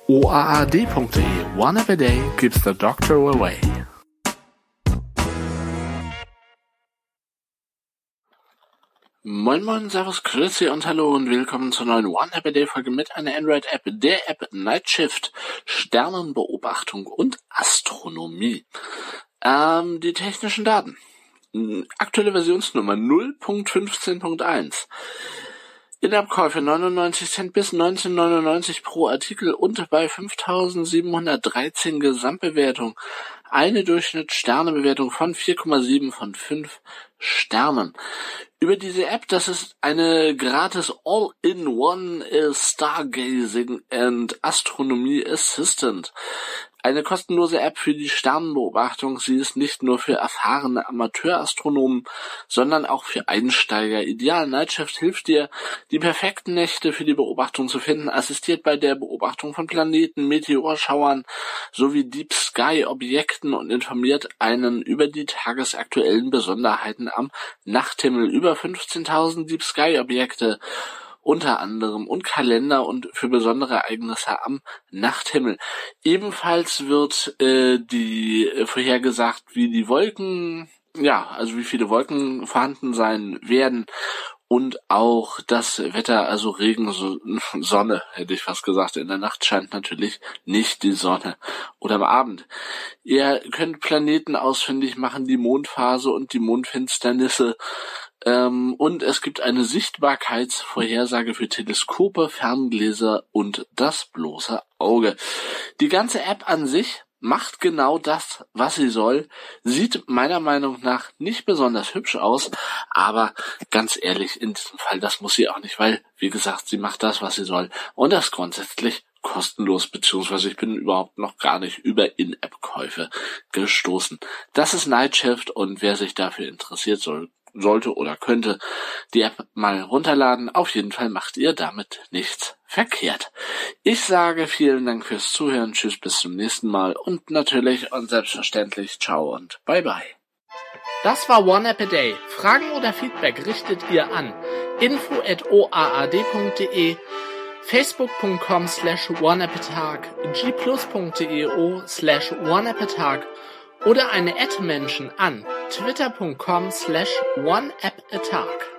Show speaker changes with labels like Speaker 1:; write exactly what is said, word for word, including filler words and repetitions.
Speaker 1: o a a d punkt d e. One app a day keeps the doctor away. Moin Moin, Servus, Grüezi und Hallo und willkommen zur neuen One App a Day Folge mit einer Android-App, der App Night Shift, Sternenbeobachtung und Astronomie. Ähm, die technischen Daten. Aktuelle Versionsnummer null Punkt fünfzehn Punkt eins. In-App-Käufe neunundneunzig Cent bis neunzehn neunundneunzig pro Artikel und bei fünftausendsiebenhundertdreizehn Gesamtbewertung eine Durchschnittssternebewertung von vier Komma sieben von fünf Sternen. Über diese App, das ist eine gratis All-in-One Stargazing and Astronomy Assistant. Eine kostenlose App für die Sternenbeobachtung. Sie ist nicht nur für erfahrene Amateurastronomen, sondern auch für Einsteiger ideal. Night Shift hilft dir, die perfekten Nächte für die Beobachtung zu finden, assistiert bei der Beobachtung von Planeten, Meteorschauern sowie Deep Sky Objekten und informiert einen über die tagesaktuellen Besonderheiten am Nachthimmel. Über fünfzehntausend Deep Sky Objekte unter anderem und Kalender und für besondere Ereignisse am Nachthimmel. Ebenfalls wird äh, die äh, vorhergesagt, wie die Wolken, ja, also wie viele Wolken vorhanden sein werden und auch das Wetter, also Regen, so, Sonne, hätte ich fast gesagt. In der Nacht scheint natürlich nicht die Sonne oder am Abend. Ihr könnt Planeten ausfindig machen, die Mondphase und die Mondfinsternisse. Ähm, und es gibt eine Sichtbarkeitsvorhersage für Teleskope, Ferngläser und das bloße Auge. Die ganze App an sich macht genau das, was sie soll, sieht meiner Meinung nach nicht besonders hübsch aus, aber ganz ehrlich, in diesem Fall, das muss sie auch nicht, weil, wie gesagt, sie macht das, was sie soll und das grundsätzlich kostenlos, beziehungsweise ich bin überhaupt noch gar nicht über In-App-Käufe gestoßen. Das ist Night Shift und wer sich dafür interessiert, soll sollte oder könnte die App mal runterladen. Auf jeden Fall macht ihr damit nichts verkehrt. Ich sage vielen Dank fürs Zuhören, tschüss, bis zum nächsten Mal und natürlich und selbstverständlich ciao und bye bye.
Speaker 2: Das war One App a Day. Fragen oder Feedback richtet ihr an info at o a a d punkt d e, facebook punkt com slash oneappatag, g plus punkt d e o slash oneappatag oder eine Ad-Menschen an twitter punkt com slash oneappatag.